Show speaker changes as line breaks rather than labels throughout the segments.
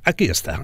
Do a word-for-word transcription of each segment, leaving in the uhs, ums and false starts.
aquí está.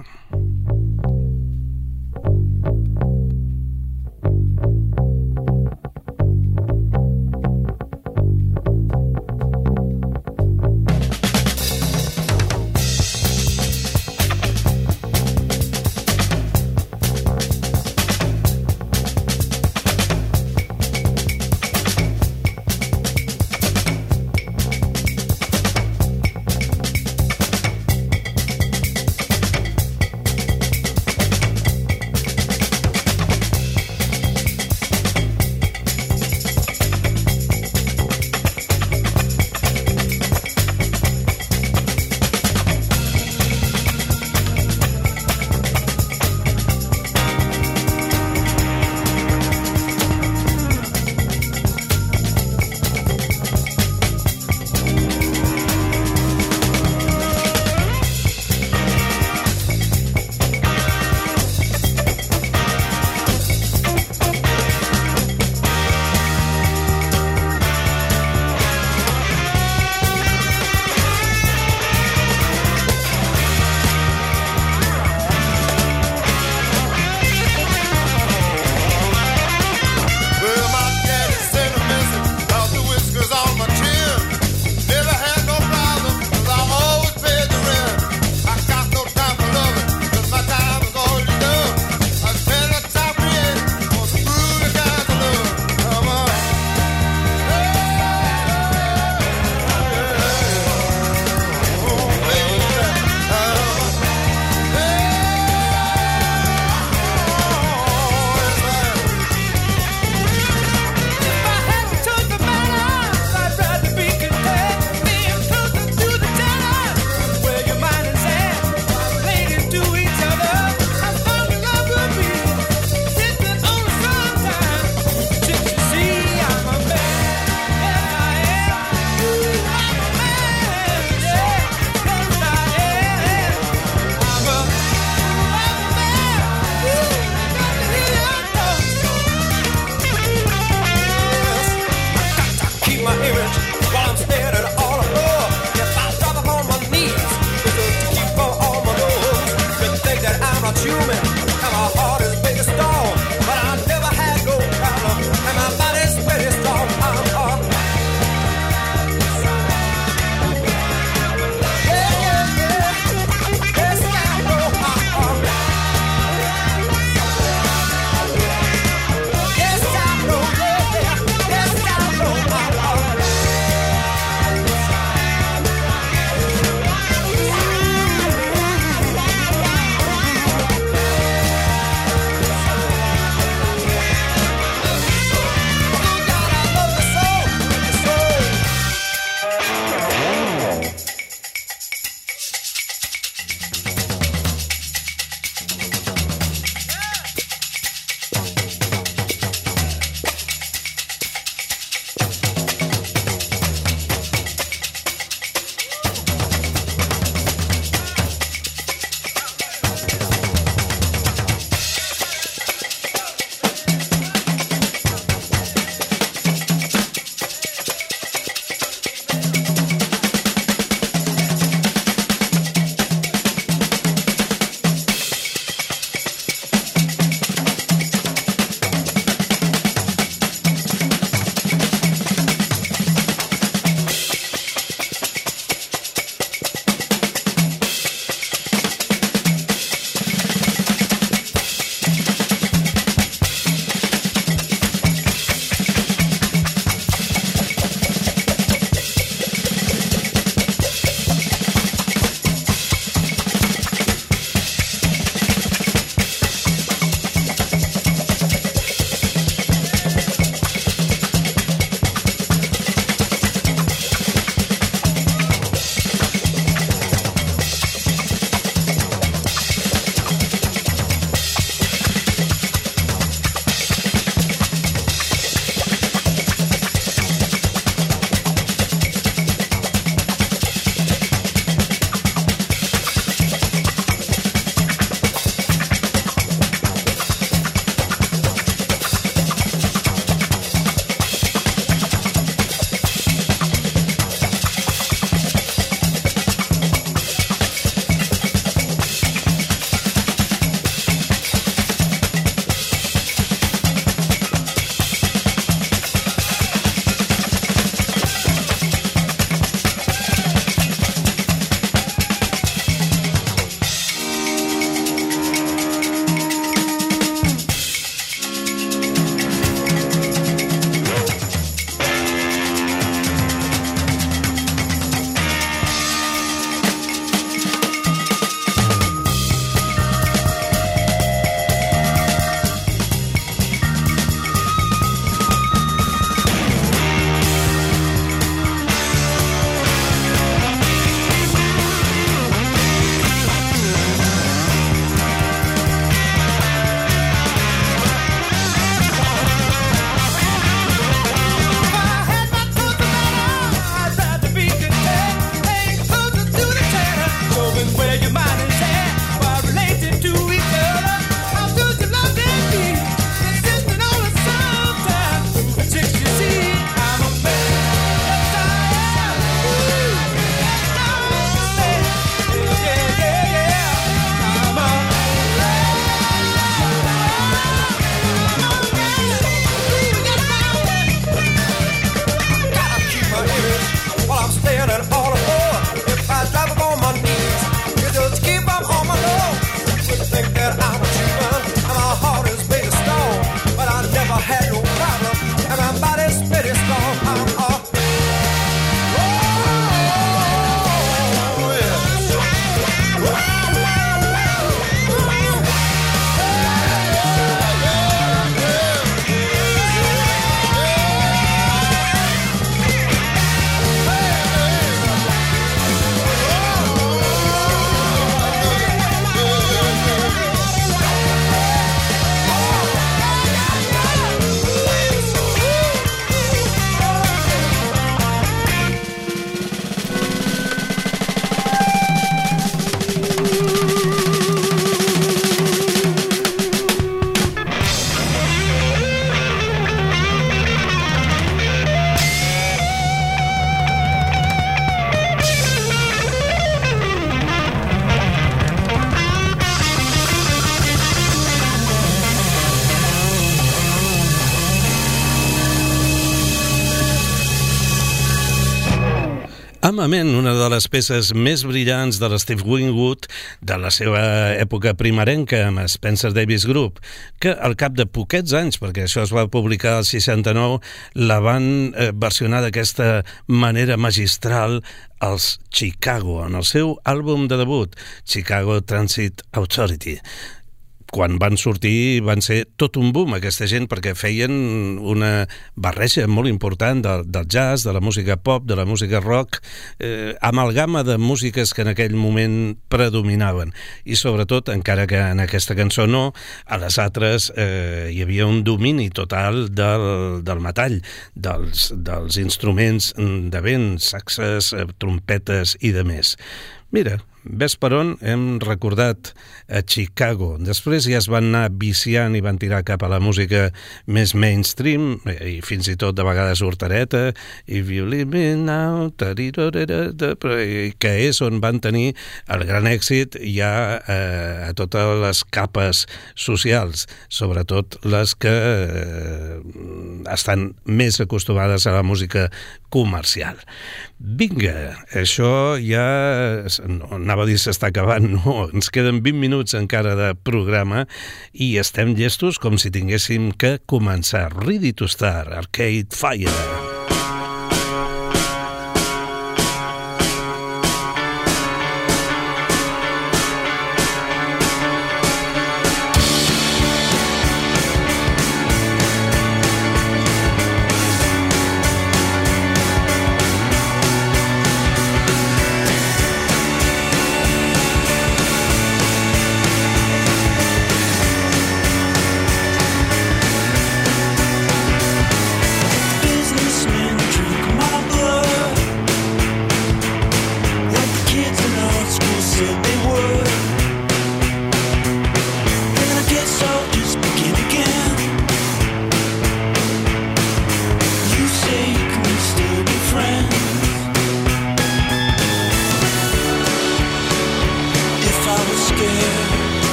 Indubtablement una de les peces més brillants de l'Steve Winwood de la seva època primerenca amb Spencer Davis Group, que al cap de poquets anys, perquè això es va publicar al seixanta-nou, la van eh, versionar d'aquesta manera magistral als Chicago, en el seu àlbum de debut, Chicago Transit Authority. Quan van sortir van ser tot un boom aquesta gent, perquè feien una barreja molt important del, del jazz, de la música pop, de la música rock, eh, amalgama de músiques que en aquell moment predominaven, i sobretot, encara que en aquesta cançó no, a les altres eh, hi havia un domini total del, del metall, dels, dels instruments de vent, saxes, trompetes i de més. Mira, ves per on hem recordat a Chicago. Després ja es van anar viciant i van tirar cap a la música més mainstream, i fins i tot de vegades hortereta, If You Leave Me Now, que és on van tenir el gran èxit ja eh, a totes les capes socials, sobretot les que eh, estan més acostumades a la música comercial. Vinga, això ja no, anava a dir s'està acabant, no, ens queden vint minuts encara de programa i estem llestos com si tinguéssim que començar. Ready to Start, Arcade Fire.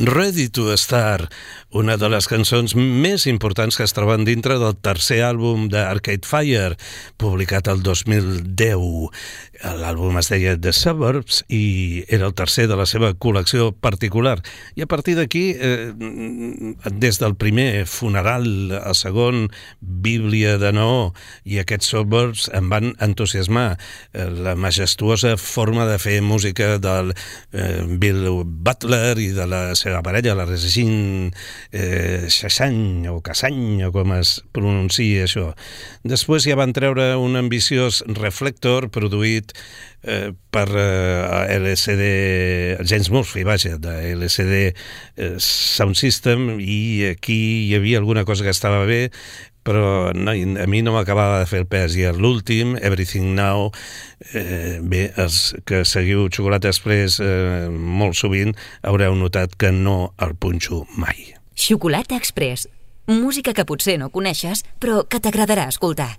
Ready to Start, una de les cançons més importants que es troben dintre del tercer àlbum d'Arcade Fire, publicat el dos mil deu. L'àlbum es deia The Suburbs i era el tercer de la seva col·lecció particular. I a partir d'aquí, eh, des del primer Funeral, el segon Bíblia de Noó i aquests Suburbs em van entusiasmar. Eh, la majestuosa forma de fer música del eh, Bill Butler i de la seva parella, la Regine eh, Chassagne o Cassagne, o com es pronuncia això. Després ja van treure un ambiciós Reflector produït eh, per eh, L C D, James Murphy, vaja, de L C D eh, Sound System, i aquí hi havia alguna cosa que estava bé, però no, a mi no m'acabava de fer el pes. I l'últim, Everything Now, eh, bé, els que seguiu Xocolata Express eh, molt sovint haureu notat que no el punxo mai.
Xocolata Express, música que potser no coneixes, però que t'agradarà escoltar.